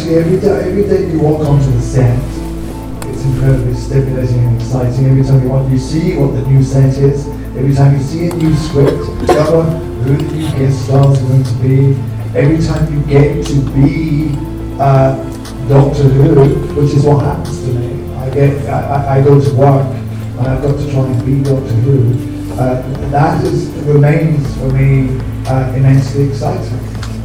actually, every day you walk onto the set, it's incredibly stimulating and exciting. Every time you see what the new set is, every time you see a new script, discover who the new guest stars are going to be. Every time you get to be Doctor Who, which is what happens to me. I go to work and I've got to try and be Doctor Who. That remains for me immensely exciting.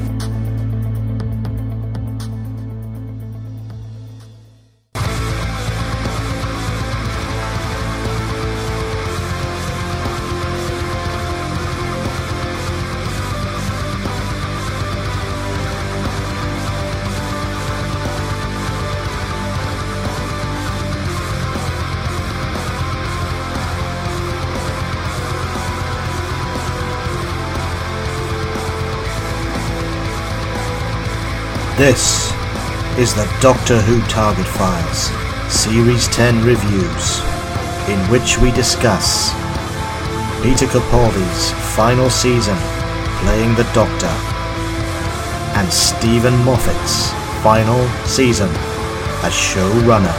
This is the Doctor Who Target Files Series 10 Reviews, in which we discuss Peter Capaldi's final season playing the Doctor and Steven Moffat's final season as showrunner.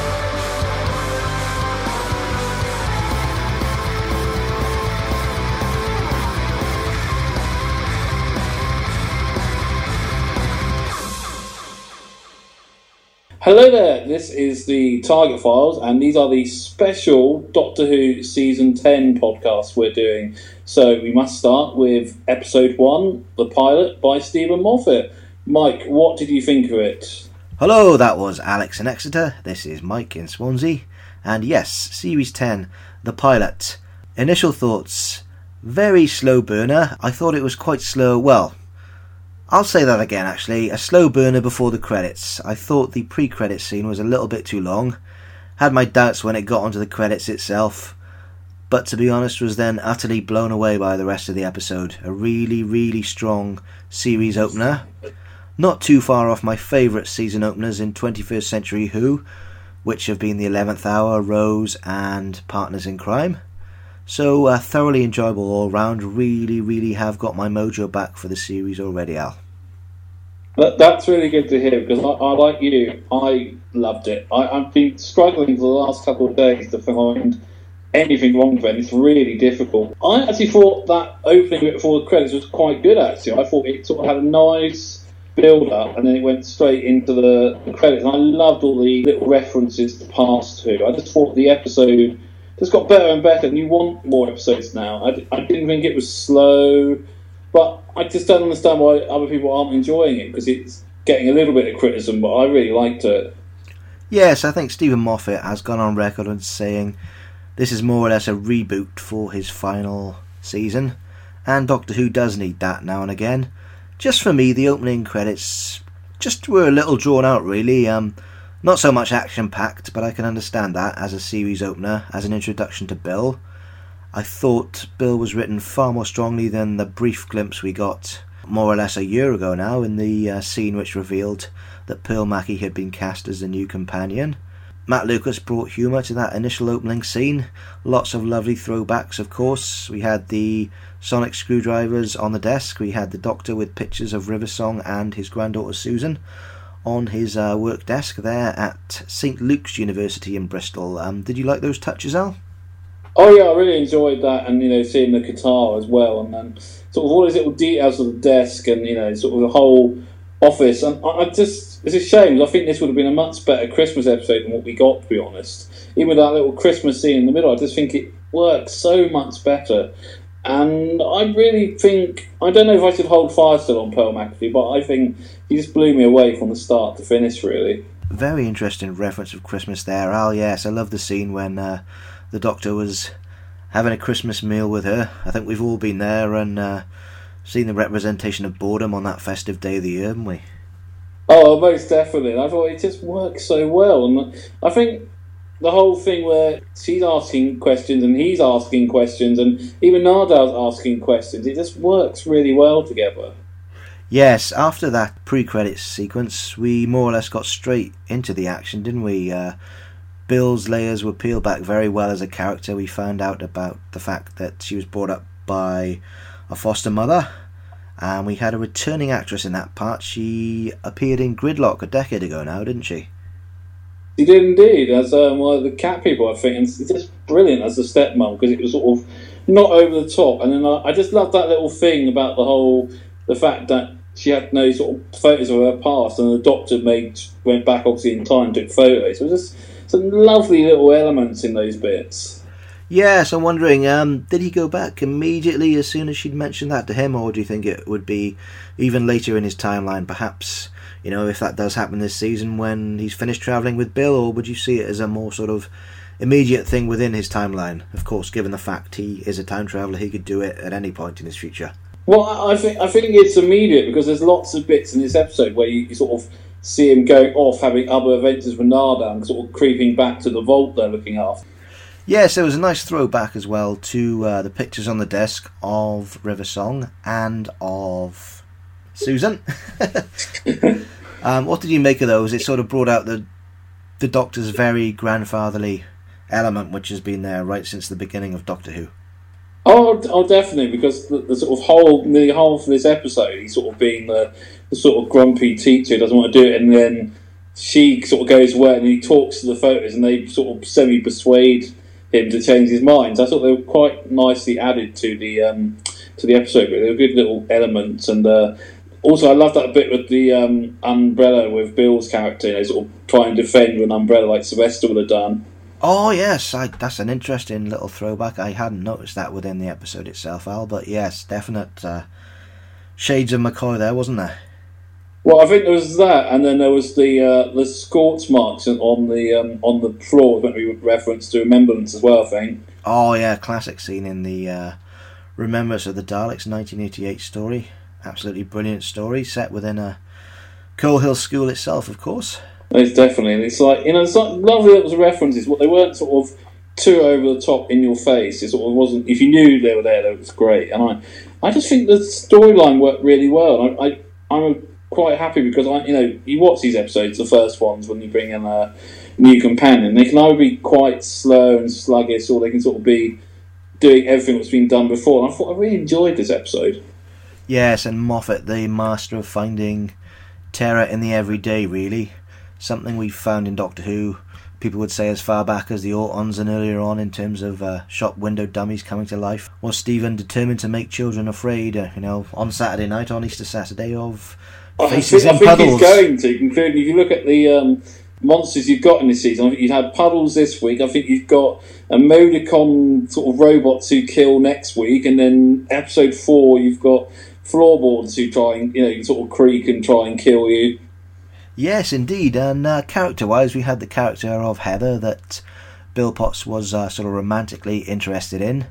Hello there, this is the Target Files, and these are the special Doctor Who Season 10 podcasts we're doing. So we must start with Episode 1, The Pilot, by Steven Moffat. Mike, what did you think of it? Hello, that was Alex in Exeter, this is Mike in Swansea, and yes, Series 10, The Pilot. Initial thoughts, very slow burner. I thought it was quite slow, well, I'll say that again actually, a slow burner before the credits. I thought the pre-credits scene was a little bit too long, had my doubts when it got onto the credits itself, but to be honest was then utterly blown away by the rest of the episode. A really, really strong series opener, not too far off my favourite season openers in 21st Century Who, which have been The 11th Hour, Rose and Partners in Crime. So thoroughly enjoyable all round. Really, really have got my mojo back for the series already, Al. That's really good to hear, because I like you, I loved it. I've been struggling for the last couple of days to find anything wrong with it. It's really difficult. I actually thought that opening bit before the credits was quite good, actually. I thought it sort of had a nice build-up, and then it went straight into the credits. And I loved all the little references to past Who. I just thought the episode just got better and better, and you want more episodes now. I didn't think it was slow, but I just don't understand why other people aren't enjoying it, because it's getting a little bit of criticism, but I really liked it. Yes, I think Steven Moffat has gone on record as saying this is more or less a reboot for his final season, and Doctor Who does need that now and again. Just for me, the opening credits just were a little drawn out, really. Not so much action-packed, but I can understand that as a series opener, as an introduction to Bill. I thought Bill was written far more strongly than the brief glimpse we got more or less a year ago now in the scene which revealed that Pearl Mackie had been cast as the new companion. Matt Lucas brought humour to that initial opening scene. Lots of lovely throwbacks, of course. We had the sonic screwdrivers on the desk. We had the Doctor with pictures of River Song and his granddaughter Susan on his work desk there at St Luke's University in Bristol. Did you like those touches, Al? Oh yeah, I really enjoyed that, and seeing the guitar as well, and then sort of all these little details of the desk, and sort of the whole office. And it's a shame, because I think this would have been a much better Christmas episode than what we got, to be honest. Even with that little Christmas scene in the middle, I just think it works so much better. And I really think, I don't know if I should hold fire still on Pearl McAfee, but I think he just blew me away from the start to finish, really. Very interesting reference of Christmas there, Al. Yes, I love the scene when the Doctor was having a Christmas meal with her. I think we've all been there and seen the representation of boredom on that festive day of the year, haven't we? Oh, most definitely. I thought it just works so well. And I think the whole thing where she's asking questions and he's asking questions and even Nardal's asking questions, it just works really well together. Yes, after that pre-credits sequence, we more or less got straight into the action, didn't we? Bill's layers were peeled back very well as a character. We found out about the fact that she was brought up by a foster mother, And we had a returning actress in that part. She appeared in Gridlock a decade ago now, didn't she? She did indeed, as one of the cat people, I think. And it's just brilliant as a stepmom, because it was sort of not over the top. And then I just loved that little thing about the fact that she had no sort of photos of her past, and the doctor went back obviously in time and took photos. So it was just some lovely little elements in those bits. Yes, I'm wondering, did he go back immediately as soon as she'd mentioned that to him, or do you think it would be even later in his timeline, perhaps, if that does happen this season when he's finished travelling with Bill, or would you see it as a more sort of immediate thing within his timeline? Of course, given the fact he is a time traveller, he could do it at any point in his future. Well, I think it's immediate, because there's lots of bits in this episode where you sort of see him going off, having other adventures with Nada, and sort of creeping back to the vault they're looking after. Yes, there was a nice throwback as well to the pictures on the desk of River Song and of Susan. What did you make of those? It sort of brought out the Doctor's very grandfatherly element, which has been there right since the beginning of Doctor Who. Oh, definitely, because the sort of nearly half of this episode, he's sort of being the sort of grumpy teacher who doesn't want to do it, and then she sort of goes away and he talks to the photos, and they sort of semi-persuade him to change his mind. I thought they were quite nicely added to the episode, but they were good little elements. And also, I love that bit with the umbrella with Bill's character, sort of trying to defend with an umbrella like Sylvester would have done. Oh yes, that's an interesting little throwback. I hadn't noticed that within the episode itself, Al, but yes, definite shades of McCoy there, wasn't there? Well, I think there was that, and then there was the scorch marks on the floor, meant to be reference to Remembrance as well, I think. Oh yeah, classic scene in the Remembrance of the Daleks 1988 story. Absolutely brilliant story, set within a Coal Hill School itself, of course. It's definitely, and it's like it's like lovely little references. What they weren't sort of too over the top in your face. It sort of wasn't. If you knew they were there, that was great. And I just think the storyline worked really well. I'm quite happy because you watch these episodes, the first ones, when you bring in a new companion. They can either be quite slow and sluggish, or they can sort of be doing everything that's been done before. And I thought I really enjoyed this episode. Yes, and Moffat, the master of finding terror in the everyday, really. Something we found in Doctor Who, people would say as far back as the Autons and earlier on, in terms of shop window dummies coming to life. Was Stephen determined to make children afraid, on Saturday night, on Easter Saturday, of faces in puddles? I think he's going to, including if you look at the monsters you've got in this season. I think you've had puddles this week. I think you've got a Modicon sort of robots who kill next week, and then episode 4 you've got floorboards who try and sort of creak and try and kill you. Yes, indeed, and character-wise, we had the character of Heather that Bill Potts was sort of romantically interested in.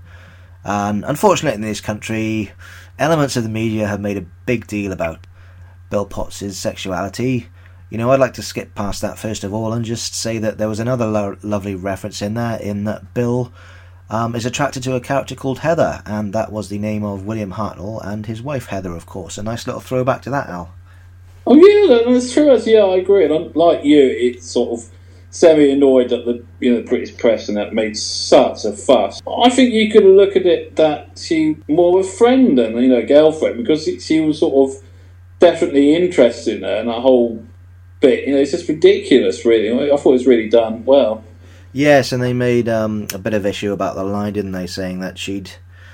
And unfortunately in this country, elements of the media have made a big deal about Bill Potts' sexuality. I'd like to skip past that first of all and just say that there was another lovely reference in there, in that Bill is attracted to a character called Heather, and that was the name of William Hartnell and his wife Heather, of course. A nice little throwback to that, Al. Oh yeah, that's true. Yeah, I agree. And like you, it's sort of semi-annoyed that the British press and that made such a fuss. I think you could look at it that she more of a friend than a girlfriend, because she was sort of definitely interested in her, and that whole bit. It's just ridiculous, really. I thought it was really done well. Yes, and they made a bit of issue about the line, didn't they? Saying that she'd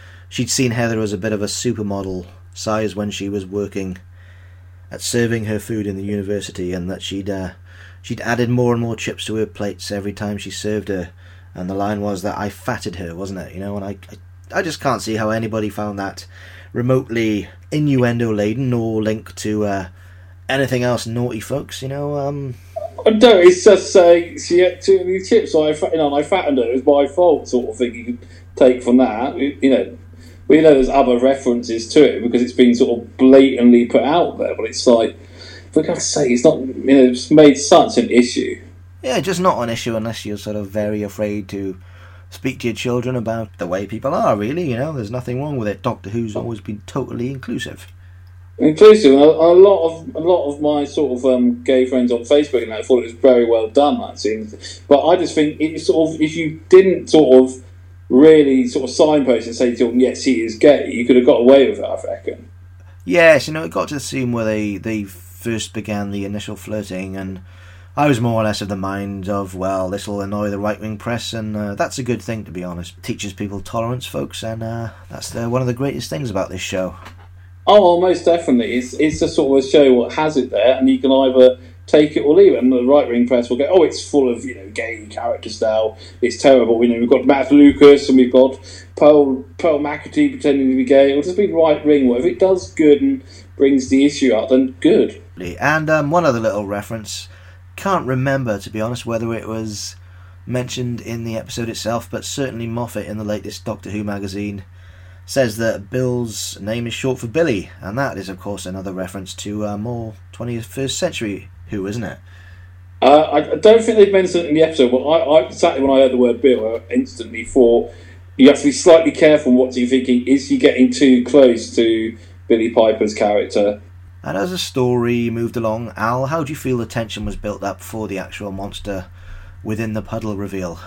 seen Heather as a bit of a supermodel size when she was working at serving her food in the university, and that she'd added more and more chips to her plates every time she served her, and the line was that I fatted her, wasn't it? And I just can't see how anybody found that remotely innuendo laden or linked to anything else naughty, folks. I don't. It's just saying she ate too many chips, so I fattened her. It was my fault, sort of thing. You could take from that. We know there's other references to it because it's been sort of blatantly put out there, but it's like, for God's sake, it's not, it's made such an issue. Yeah, just not an issue unless you're sort of very afraid to speak to your children about the way people are, really. There's nothing wrong with it. Doctor Who's always been totally inclusive. Inclusive. A lot of my sort of gay friends on Facebook and I thought it was very well done, that scene. But I just think it's sort of, if you didn't sort of really sort of signpost and say to them, yes, he is gay, you could have got away with it, I reckon. Yes, it got to the scene where they first began the initial flirting, and I was more or less of the mind of, well, this will annoy the right-wing press, and that's a good thing, to be honest. It teaches people tolerance, folks, and that's one of the greatest things about this show. Oh, most definitely. It's a sort of a show what has it there, and you can either take it or leave it. And the right-wing press will go, oh, it's full of gay characters now. It's terrible. We've got Matt Lucas and we've got Pearl McAtee pretending to be gay. It'll just be right-wing. Well, if it does good and brings the issue up, then good. And one other little reference. Can't remember, to be honest, whether it was mentioned in the episode itself, but certainly Moffat in the latest Doctor Who magazine says that Bill's name is short for Billy, and that is, of course, another reference to more 21st century Who, isn't it? I don't think they've mentioned it in the episode, but I exactly when I heard the word Bill, I instantly thought you have to be slightly careful what you're thinking. Is he getting too close to Billy Piper's character? And as the story moved along, Al, how do you feel the tension was built up for the actual monster within the puddle reveal?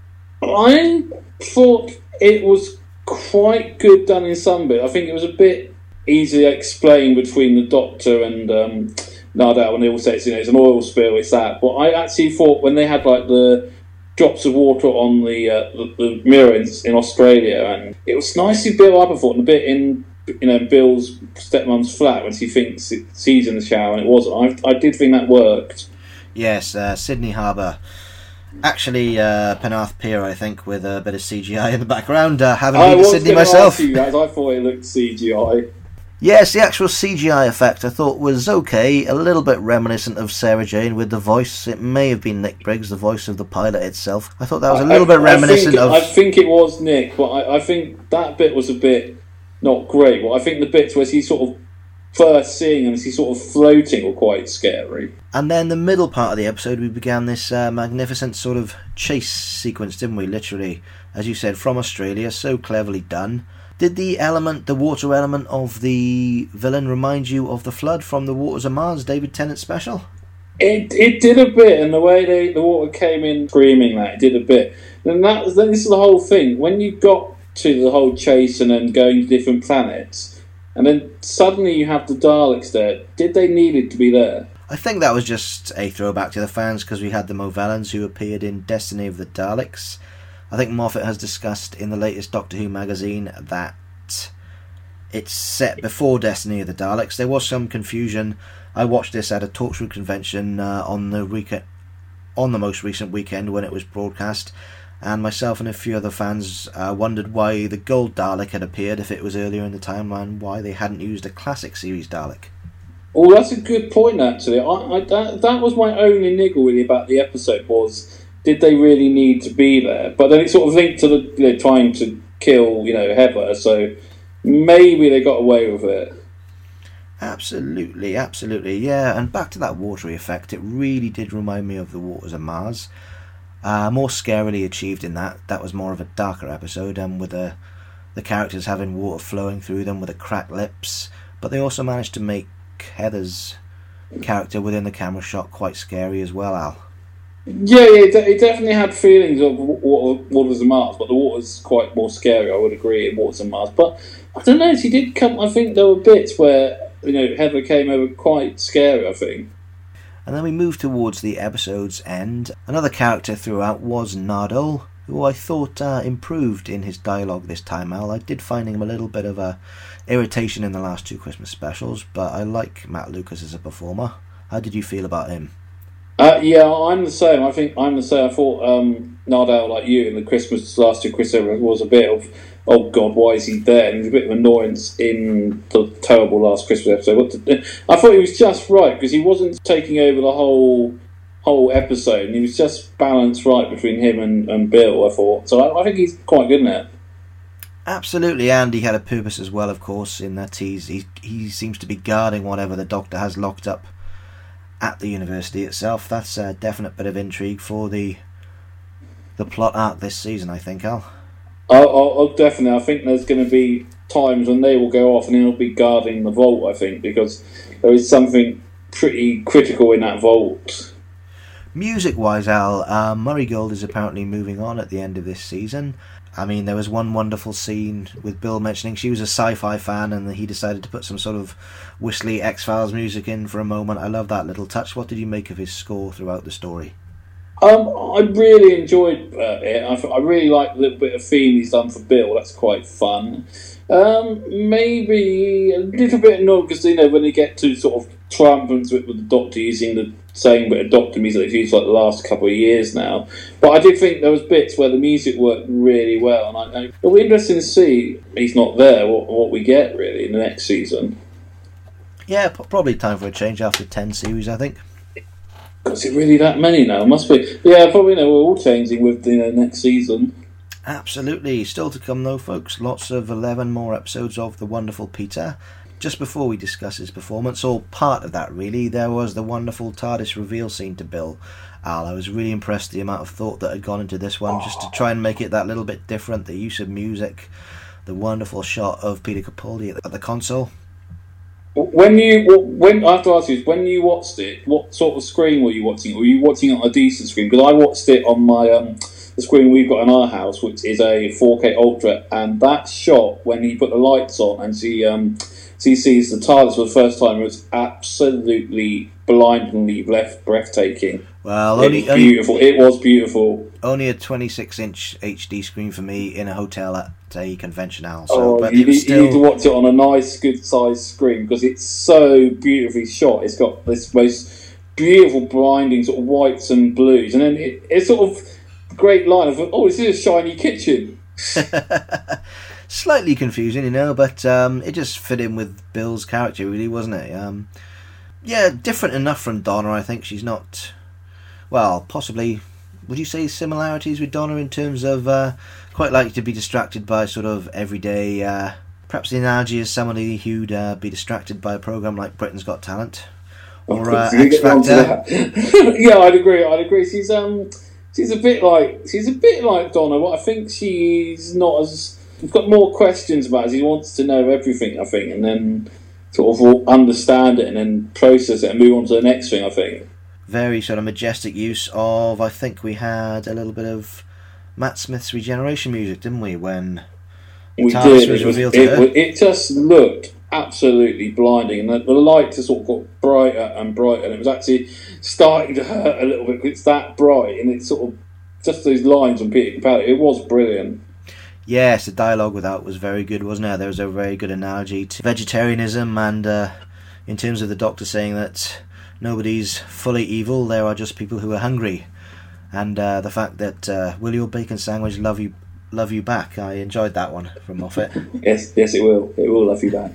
I thought it was quite good done in some bit. I think it was a bit easily explained between the Doctor and Nardal when they all say it's an oil spill, it's that. But I actually thought when they had like the drops of water on the mirror in Australia, and it was nicely built up. I thought, and a bit in Bill's stepmom's flat when she thinks she's in the shower, and it wasn't. I did think that worked. Yes, Sydney Harbour. Actually, Penarth Pier, I think, with a bit of CGI in the background. Haven't been to Sydney myself. I thought it looked CGI. Yes, the actual CGI effect I thought was okay, a little bit reminiscent of Sarah Jane with the voice. It may have been Nick Briggs, the voice of the pilot itself. I thought that was a little bit reminiscent of... I think it was Nick, but I think that bit was a bit not great. Well, I think the bits where he's sort of first seeing and he's sort of floating were quite scary. And then the middle part of the episode, we began this magnificent sort of chase sequence, didn't we? Literally, as you said, from Australia, so cleverly done. Did the water element of the villain remind you of the flood from the Waters of Mars David Tennant special? It did a bit, and the way the water came in screaming that, it did a bit. And this is the whole thing. When you got to the whole chase and then going to different planets, and then suddenly you have the Daleks there, did they need it to be there? I think that was just a throwback to the fans because we had the Movellans who appeared in Destiny of the Daleks. I think Moffat has discussed in the latest Doctor Who magazine that it's set before Destiny of the Daleks. There was some confusion. I watched this at a Torchwood convention on the most recent weekend when it was broadcast, and myself and a few other fans wondered why the Gold Dalek had appeared if it was earlier in the timeline, why they hadn't used a classic series Dalek. Oh, that's a good point, actually. That was my only niggle really about the episode was, did they really need to be there? But then it sort of linked to the trying to kill, Heather, so maybe they got away with it. Absolutely, yeah. And back to that watery effect, it really did remind me of the Waters of Mars. More scarily achieved in that. That was more of a darker episode, and with the characters having water flowing through them with the cracked lips. But they also managed to make Heather's character within the camera shot quite scary as well, Al. Yeah, it definitely had feelings of Waters of Mars, but the water's quite more scary, I would agree, in Waters of Mars. But I don't know, she did come, I think there were bits where, Heather came over quite scary, I think. And then we moved towards the episode's end. Another character throughout was Nardole, who I thought improved in his dialogue this time, Al. I did find him a little bit of a irritation in the last two Christmas specials, but I like Matt Lucas as a performer. How did you feel about him? Yeah, I'm the same. I think I'm the same. I thought Nardale, like you, in the last two Christmas was a bit of, oh God, why is he there? And a bit of annoyance in the terrible last Christmas episode. I thought he was just right because he wasn't taking over the whole episode, and he was just balanced right between him and Bill. I thought so. I think he's quite good in it. Absolutely, and he had a purpose as well, of course, in that he seems to be guarding whatever the Doctor has locked up at the university itself. That's a definite bit of intrigue for the plot arc this season, I think, Al. Oh, definitely. I think there's going to be times when they will go off and he'll be guarding the vault, I think, because there is something pretty critical in that vault. Music-wise, Al, Murray Gold is apparently moving on at the end of this season. I mean, there was one wonderful scene with Bill mentioning she was a sci-fi fan and he decided to put some sort of whistly X-Files music in for a moment. I love that little touch. What did you make of his score throughout the story? I really enjoyed it. I really like the little bit of theme he's done for Bill. That's quite fun. Maybe a little bit annoyed because, when they get to sort of triumphant with the Doctor using the same bit of Doctor music they've used like the last couple of years now. But I did think there was bits where the music worked really well, and it'll be interesting to see he's not there what we get really in the next season. Yeah, probably time for a change after 10 series, I think. Is it really that many now? Must be. Yeah, probably. We're all changing with the next season. Absolutely. Still to come though, folks. Lots of 11 more episodes of The Wonderful Peter. Just before we discuss his performance, or part of that really, there was the wonderful TARDIS reveal scene to Bill. Al, I was really impressed the amount of thought that had gone into this one, just to try and make it that little bit different. The use of music, the wonderful shot of Peter Capaldi at the console. When I have to ask you, when you watched it, what sort of screen were you watching? Were you watching it on a decent screen? Because I watched it on my the screen we've got in our house, which is a 4K Ultra, and that shot when he put the lights on and she sees the TARDIS for the first time was absolutely blindingly breathtaking. Well, beautiful. It was beautiful. Only a 26-inch HD screen for me in a hotel at a convention, Al. So, but you need to watch it on a nice, good-sized screen because it's so beautifully shot. It's got this most beautiful blinding sort of whites and blues, and then it's sort of a great line of, this is a shiny kitchen. Slightly confusing, but it just fit in with Bill's character, really, wasn't it? Yeah, different enough from Donna, I think. She's not... Well, possibly... Would you say similarities with Donna in terms of quite likely to be distracted by sort of everyday... perhaps the analogy is somebody who'd be distracted by a programme like Britain's Got Talent or X Factor. Yeah, I'd agree. She's a bit like Donna. What I think she's not as... He's got more questions about it. He wants to know everything, I think, and then sort of understand it and then process it and move on to the next thing, I think. Very sort of majestic use of, I think we had a little bit of Matt Smith's Regeneration music, didn't we, when TARDIS was revealed to her? It just looked absolutely blinding, and the light just sort of got brighter and brighter, and it was actually starting to hurt a little bit because it's that bright, and it's sort of just those lines on Peter Capaldi. It was brilliant. Yes, the dialogue with that was very good, wasn't it? There was a very good analogy to vegetarianism, and in terms of the Doctor saying that nobody's fully evil, there are just people who are hungry. And the fact that will your bacon sandwich love you back? I enjoyed that one from Moffat. Yes, it will. It will love you back.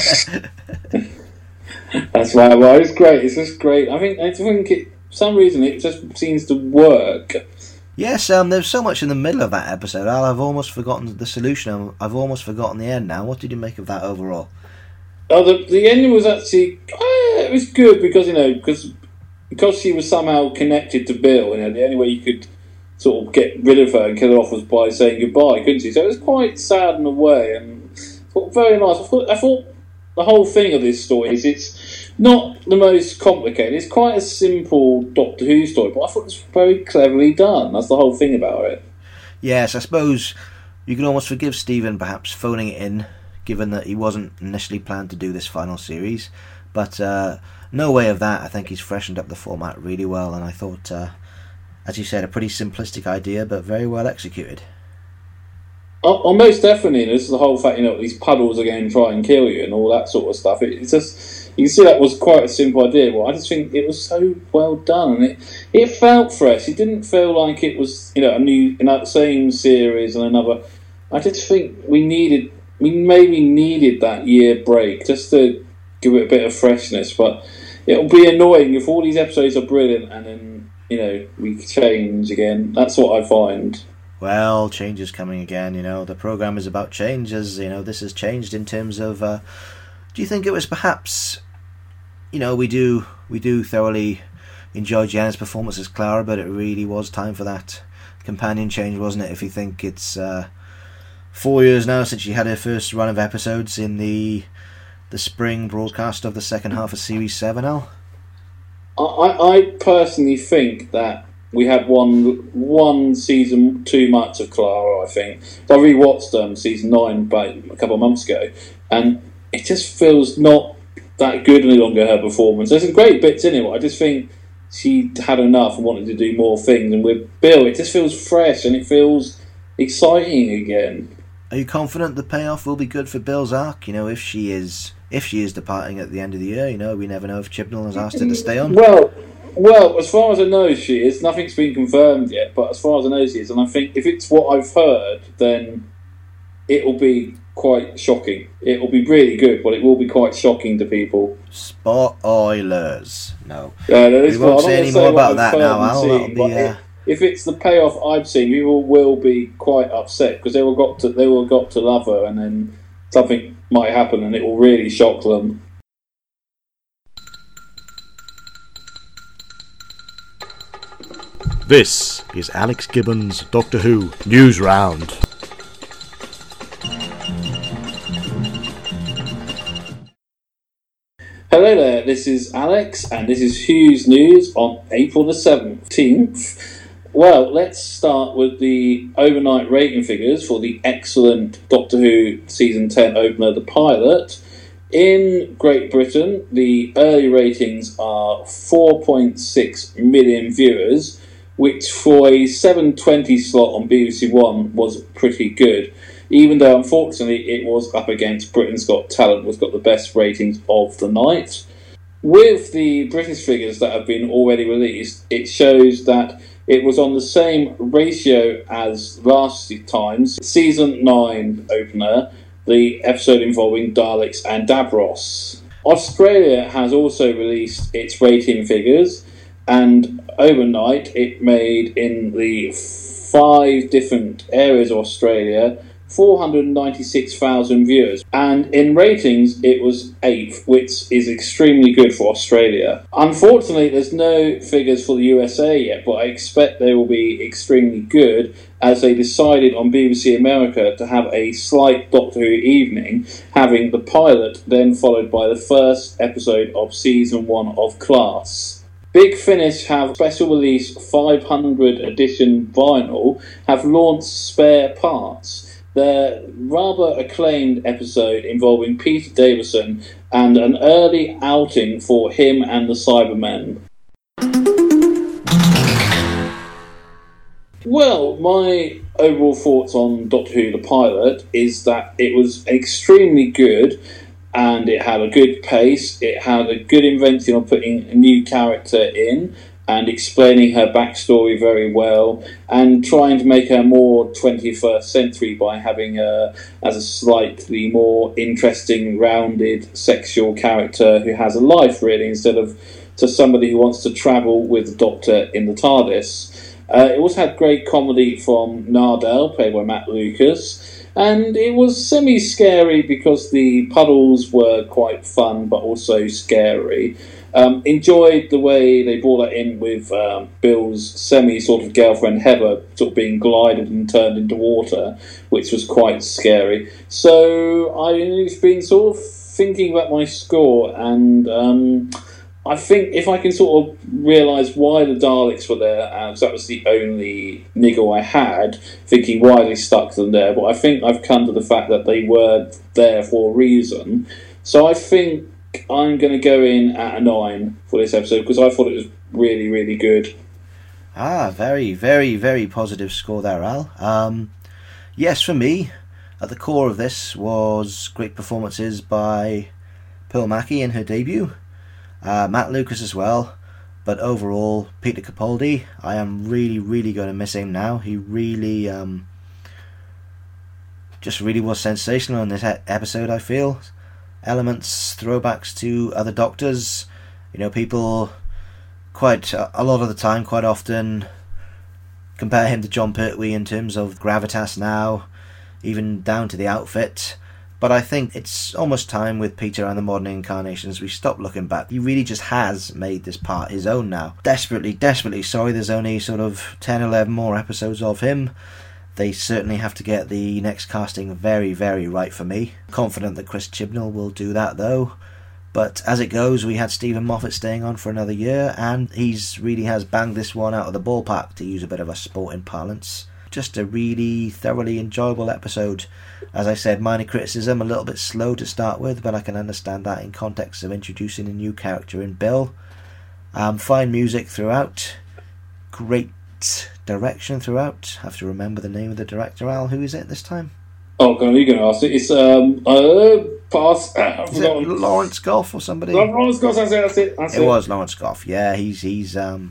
That's right. Well, it's great. It's just great. I think for some reason it just seems to work. Yes, there's so much in the middle of that episode, Al. I've almost forgotten the solution. I've almost forgotten the end now. What did you make of that overall? Oh, the ending was actually it was good because she was somehow connected to Bill. The only way you could sort of get rid of her and kill her off was by saying goodbye, couldn't she? So it was quite sad in a way, and very nice. I thought the whole thing of this story is it's not the most complicated. It's quite a simple Doctor Who story, but I thought it was very cleverly done. That's the whole thing about it. Yes, I suppose you can almost forgive Stephen perhaps phoning it in, given that he wasn't initially planned to do this final series. But no way of that. I think he's freshened up the format really well, and I thought, as you said, a pretty simplistic idea, but very well executed. Oh, most definitely. This is the whole fact, these puddles are going to try and kill you and all that sort of stuff. It's just... You can see that was quite a simple idea. Well, I just think it was so well done, and it felt fresh. It didn't feel like it was, a new in that same series and another. I just think we maybe needed that year break just to give it a bit of freshness. But it'll be annoying if all these episodes are brilliant and then we change again. That's what I find. Well, change is coming again. The program is about change, as this has changed in terms of. Do you think it was perhaps? We do thoroughly enjoy Janet's performance as Clara, but it really was time for that companion change, wasn't it? If you think it's 4 years now since she had her first run of episodes in the spring broadcast of the second half of Series 7, Al? I personally think that we had one season too much of Clara, I think. So I rewatched season 9 about a couple of months ago, and it just feels not that good any longer, her performance. There's some great bits in it, but I just think she had enough and wanted to do more things. And with Bill, it just feels fresh and it feels exciting again. Are you confident the payoff will be good for Bill's arc? You know, if she is departing at the end of the year, you know, we never know if Chibnall has asked her to stay on. Well, as far as I know, she is. Nothing's been confirmed yet, but as far as I know, she is. And I think if it's what I've heard, then it will be quite shocking. It will be really good, but it will be quite shocking to people. Spoilers. No. We won't say any more about that now, Al. If it's the payoff I've seen, people will be quite upset because they will got to love her, and then something might happen, and it will really shock them. This is Alex Gibbons' Doctor Who News Round. Hello there, this is Alex, and this is Who's News on April the 17th. Well, let's start with the overnight rating figures for the excellent Doctor Who Season 10 opener, The Pilot. In Great Britain, the early ratings are 4.6 million viewers, which for a 7:20 slot on BBC One was pretty good, even though unfortunately it was up against Britain's Got Talent, which got the best ratings of the night. With the British figures that have been already released, it shows that it was on the same ratio as last time's Season 9 opener, the episode involving Daleks and Davros. Australia has also released its rating figures, and overnight it made in the 5 different areas of Australia 496,000 viewers, and in ratings it was 8th, which is extremely good for Australia. Unfortunately, there's no figures for the USA yet, but I expect they will be extremely good, as they decided on BBC America to have a slight Doctor Who evening, having The Pilot then followed by the first episode of Season 1 of Class. Big Finish have special release 500 edition vinyl, have launched Spare Parts, their rather acclaimed episode involving Peter Davison, and an early outing for him and the Cybermen. Well, my overall thoughts on Doctor Who The Pilot is that it was extremely good, and it had a good pace, it had a good invention of putting a new character in and explaining her backstory very well, and trying to make her more 21st century by having her as a slightly more interesting, rounded, sexual character who has a life, really, instead of just somebody who wants to travel with the Doctor in the TARDIS. It also had great comedy from Nardell, played by Matt Lucas, and it was semi-scary because the puddles were quite fun but also scary. Enjoyed the way they brought that in with Bill's semi-sort of girlfriend Heather sort of being glided and turned into water, which was quite scary. So I've been sort of thinking about my score, and I think if I can sort of realise why the Daleks were there, because that was the only niggle I had, thinking why they stuck them there, but I think I've come to the fact that they were there for a reason. So I think I'm going to go in at a 9 for this episode, because I thought it was really, really good. Very, very, very positive score there, Al. Yes, for me, at the core of this was great performances by Pearl Mackie in her debut, Matt Lucas as well, but overall, Peter Capaldi, I am really, really going to miss him now. He really, just really was sensational in this episode, I feel. Elements, throwbacks to other Doctors. You know, people quite a lot of the time, quite often, compare him to Jon Pertwee in terms of gravitas now, even down to the outfit. But I think it's almost time with Peter and the modern incarnations we stop looking back. He really just has made this part his own now. Desperately, desperately sorry there's only sort of 10, 11 more episodes of him. They certainly have to get the next casting very, very right for me. Confident that Chris Chibnall will do that though. But as it goes, we had Stephen Moffat staying on for another year, and he's really has banged this one out of the ballpark, to use a bit of a sporting parlance. Just a really thoroughly enjoyable episode. As I said, minor criticism, a little bit slow to start with, but I can understand that in context of introducing a new character in Bill. Fine music throughout. Great direction throughout. Have to remember the name of the director, Al. Who is it this time? Oh, God, are you going to ask it? It's, pass. Is it Lawrence Goff or somebody? Lawrence Goff, that's it. It was Lawrence Goff, yeah. He's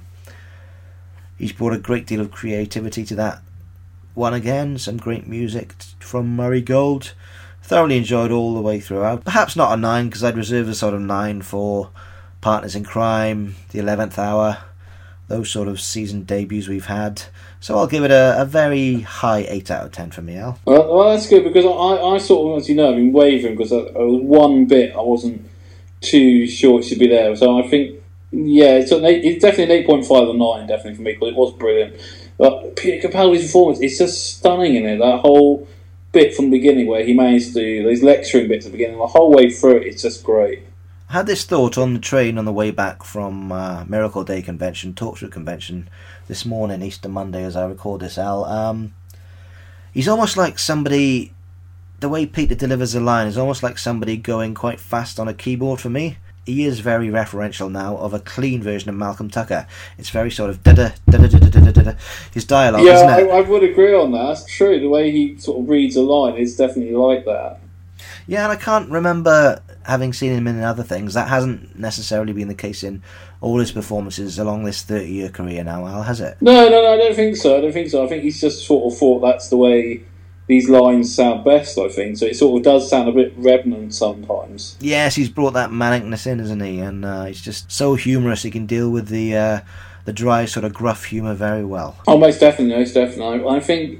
brought a great deal of creativity to that one again. Some great music from Murray Gold. Thoroughly enjoyed all the way throughout. Perhaps not a 9, because I'd reserve a sort of 9 for Partners in Crime, The 11th Hour, those sort of season debuts we've had. So I'll give it a very high 8 out of 10 for me, Al. Well, that's good, because I sort of, as you know, I've been wavering, because there was one bit I wasn't too sure it should be there. So I think, yeah, it's definitely an 8.5 or 9, definitely for me, because it was brilliant. But Peter Capaldi's performance, it's just stunning in it. That whole bit from the beginning where he managed to do those lecturing bits at the beginning, the whole way through it, it's just great. I had this thought on the train on the way back from Miracle Day Convention, Torchwood Convention, this morning, Easter Monday, as I record this, Al. He's almost like somebody, the way Peter delivers a line is almost like somebody going quite fast on a keyboard for me. He is very referential now of a clean version of Malcolm Tucker. It's very sort of da-da, da-da, da-da, da-da, da-da. His dialogue, isn't it? I would agree on that. That's true. The way he sort of reads a line is definitely like that. Yeah, and I can't remember having seen him in other things. That hasn't necessarily been the case in all his performances along this 30-year career now, Al, has it? No, I don't think so. I think he's just sort of thought that's the way these lines sound best, I think. So it sort of does sound a bit revenant sometimes. Yes, he's brought that manicness in, hasn't he? And he's just so humorous. He can deal with the dry, sort of gruff humour very well. Oh, most definitely. I think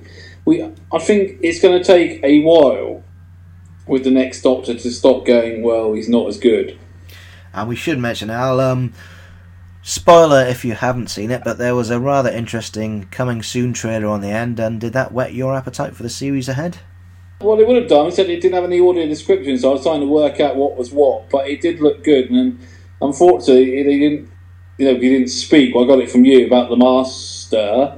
it's going to take a while with the next Doctor to stop going, well, he's not as good. And we should mention, Al, spoiler if you haven't seen it, but there was a rather interesting coming soon trailer on the end, and did that whet your appetite for the series ahead? Well, it would have done. It said it didn't have any audio description, so I was trying to work out what was what, but it did look good, and unfortunately, he didn't speak. Well, I got it from you about the Master.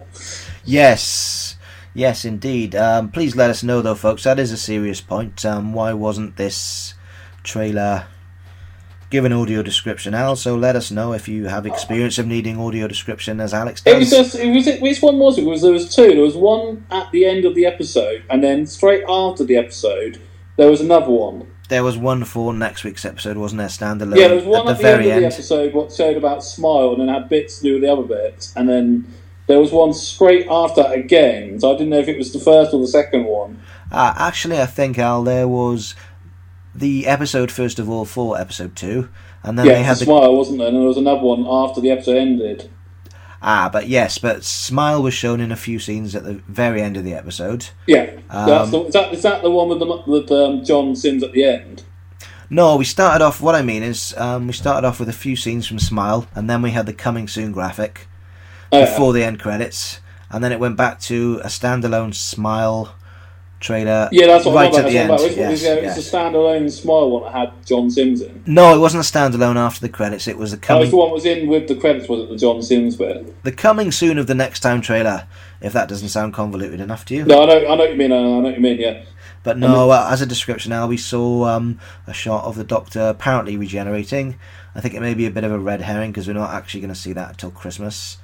Yes, indeed. Please let us know, though, folks. That is a serious point. Why wasn't this trailer given audio description, Al? So let us know if you have experience of needing audio description, as Alex does. Which one was it? There was two. There was one at the end of the episode, and then straight after the episode, there was another one. There was one for next week's episode, wasn't there? Standalone. Yeah, there was one at the very end of the episode, what showed about Smile, and then had bits to do with the other bits, and then there was one straight after again, so I didn't know if it was the first or the second one. Actually, I think, Al, there was the episode, first of all, for episode 2, and then they had Smile, wasn't there? And there was another one after the episode ended. But Smile was shown in a few scenes at the very end of the episode. Yeah. Is that the one with John Sims at the end? No, we started off with a few scenes from Smile, and then we had the coming soon graphic before the end credits, and then it went back to a standalone Smile trailer. Yeah, that's what right I'm at the end. It's a standalone Smile one that had John Sims in. No, it wasn't a standalone after the credits. It was the coming. Oh, the one was in with the credits. Was it the John Sims bit? The coming soon of the next time trailer. If that doesn't sound convoluted enough to you. No, I know what you mean. I know what you mean. Yeah. But no, as a description, now we saw a shot of the Doctor apparently regenerating. I think it may be a bit of a red herring because we're not actually going to see that until Christmas.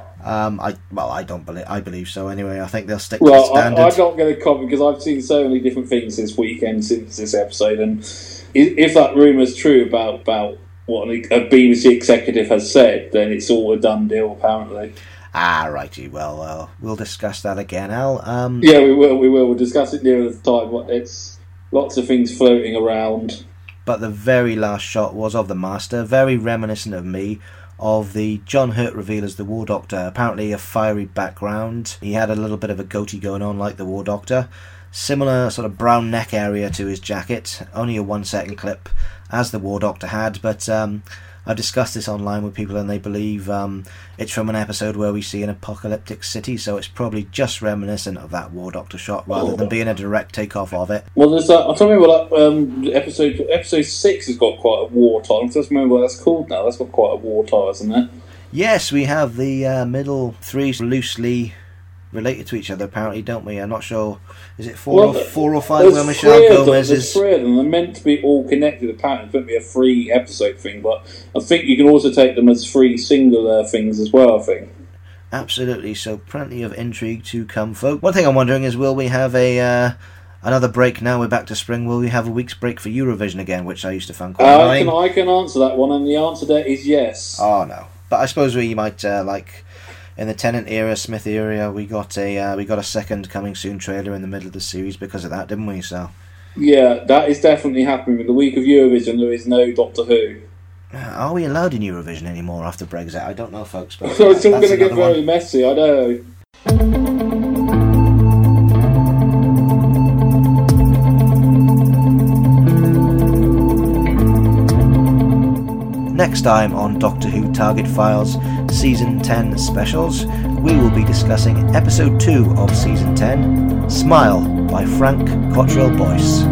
I believe so anyway. I think they'll stick to the standard. I'm not going to comment because I've seen so many different things this weekend since this episode, and if that rumour's true about what a BBC executive has said, then it's all a done deal apparently. Righty. Well, we'll discuss that again, Al. Yeah, we will. We'll discuss it nearer the time. It's lots of things floating around. But the very last shot was of the Master, very reminiscent of me, of the John Hurt reveal as the War Doctor. Apparently a fiery background. He had a little bit of a goatee going on like the War Doctor. Similar sort of brown neck area to his jacket. Only a 1 second clip as the War Doctor had, but I've discussed this online with people and they believe it's from an episode where we see an apocalyptic city, so it's probably just reminiscent of that War Doctor shot rather than being a direct takeoff of it. Well, there's that. I'm trying to remember that episode 6 has got quite a war title. I just remember what that's called now. That's got quite a war title, isn't it? Yes, we have the middle three loosely related to each other, apparently, don't we? I'm not sure. Is it four or five where Michelle Gomez is? There's 3 of them. They're meant to be all connected. Apparently, it's meant to be a 3-episode thing, but I think you can also take them as 3 singular things as well, I think. Absolutely, so plenty of intrigue to come, folk. One thing I'm wondering is, will we have another break now we're back to spring? Will we have a week's break for Eurovision again, which I used to find quite annoying? I can answer that one, and the answer there is yes. Oh, no. But I suppose we might, in the Tennant era, Smith era, we got a second coming soon trailer in the middle of the series because of that, didn't we? So yeah, that is definitely happening. With the week of Eurovision, there is no Doctor Who. Are we allowed in Eurovision anymore after Brexit? I don't know, folks. But so it's all going to get very messy, I know. Next time on Doctor Who Target Files Season 10 Specials, we will be discussing Episode 2 of Season 10, Smile by Frank Cottrell Boyce.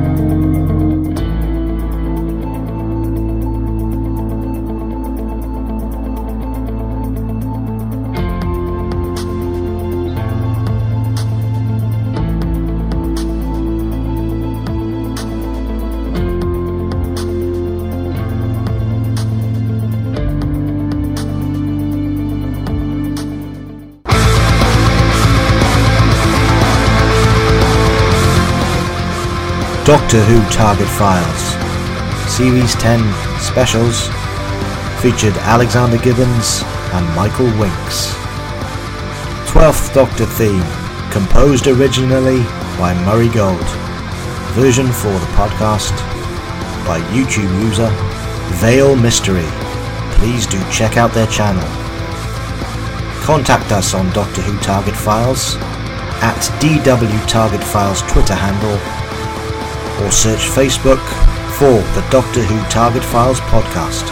Doctor Who Target Files Series 10 Specials featured Alexander Gibbons and Michael Winks. 12th Doctor theme, composed originally by Murray Gold. Version for the podcast by YouTube user Veil Mystery. Please do check out their channel. Contact us on Doctor Who Target Files at DW Target Files Twitter handle, or search Facebook for the Doctor Who Target Files podcast.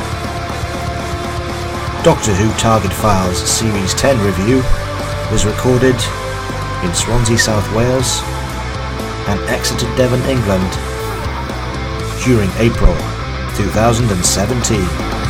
Doctor Who Target Files Series 10 review was recorded in Swansea, South Wales and Exeter, Devon, England during April 2017.